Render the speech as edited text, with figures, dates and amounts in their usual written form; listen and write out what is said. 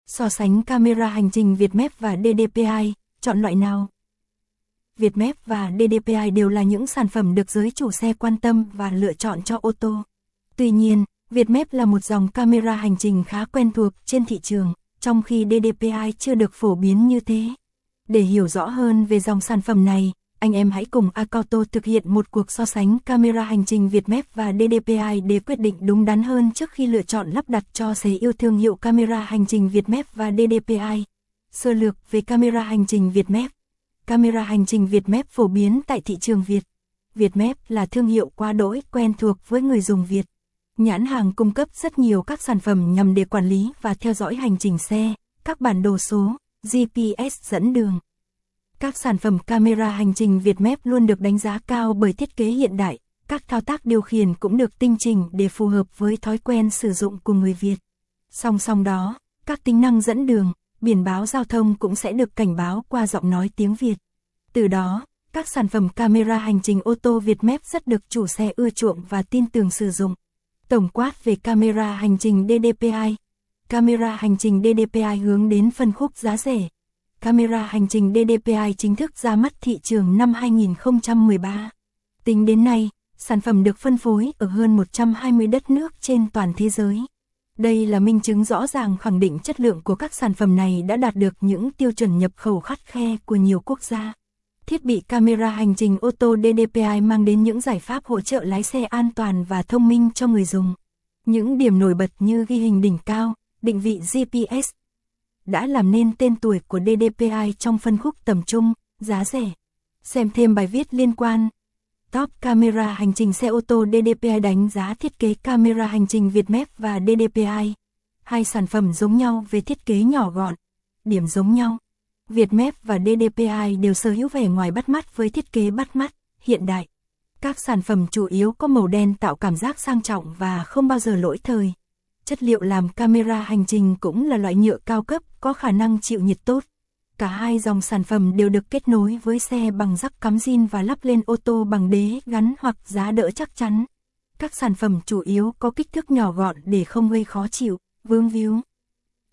So sánh camera hành trình Vietmap và DDPI, chọn loại nào? Vietmap và DDPI đều là những sản phẩm được giới chủ xe quan tâm và lựa chọn cho ô tô. Tuy nhiên, Vietmap là một dòng camera hành trình khá quen thuộc trên thị trường, trong khi DDPI chưa được phổ biến như thế. Để hiểu rõ hơn về dòng sản phẩm này, anh em hãy cùng Acauto thực hiện một cuộc so sánh camera hành trình Vietmap và DDPI để quyết định đúng đắn hơn trước khi lựa chọn lắp đặt cho xe yêu thương hiệu camera hành trình Vietmap và DDPI. Sơ lược về camera hành trình Vietmap. Camera hành trình Vietmap phổ biến tại thị trường Việt. Vietmap là thương hiệu quá đỗi quen thuộc với người dùng Việt. Nhãn hàng cung cấp rất nhiều các sản phẩm nhằm để quản lý và theo dõi hành trình xe, các bản đồ số, GPS dẫn đường. Các sản phẩm camera hành trình Vietmap luôn được đánh giá cao bởi thiết kế hiện đại, các thao tác điều khiển cũng được tinh chỉnh để phù hợp với thói quen sử dụng của người Việt. Song song đó, các tính năng dẫn đường, biển báo giao thông cũng sẽ được cảnh báo qua giọng nói tiếng Việt. Từ đó, các sản phẩm camera hành trình ô tô Vietmap rất được chủ xe ưa chuộng và tin tưởng sử dụng. Tổng quát về camera hành trình DDPI. Camera hành trình DDPI hướng đến phân khúc giá rẻ. Camera hành trình DDPI chính thức ra mắt thị trường năm 2013. Tính đến nay, sản phẩm được phân phối ở hơn 120 đất nước trên toàn thế giới. Đây là minh chứng rõ ràng khẳng định chất lượng của các sản phẩm này đã đạt được những tiêu chuẩn nhập khẩu khắt khe của nhiều quốc gia. Thiết bị camera hành trình ô tô DDPI mang đến những giải pháp hỗ trợ lái xe an toàn và thông minh cho người dùng. Những điểm nổi bật như ghi hình đỉnh cao, định vị GPS đã làm nên tên tuổi của DDPI trong phân khúc tầm trung, giá rẻ. Xem thêm bài viết liên quan. Top camera hành trình xe ô tô DDPI đánh giá thiết kế camera hành trình Vietmap và DDPI. Hai sản phẩm giống nhau về thiết kế nhỏ gọn. Điểm giống nhau. Vietmap và DDPI đều sở hữu vẻ ngoài bắt mắt với thiết kế bắt mắt, hiện đại. Các sản phẩm chủ yếu có màu đen tạo cảm giác sang trọng và không bao giờ lỗi thời. Chất liệu làm camera hành trình cũng là loại nhựa cao cấp có khả năng chịu nhiệt tốt. Cả hai dòng sản phẩm đều được kết nối với xe bằng jack cắm zin và lắp lên ô tô bằng đế gắn hoặc giá đỡ chắc chắn. Các sản phẩm chủ yếu có kích thước nhỏ gọn để không gây khó chịu, vướng víu.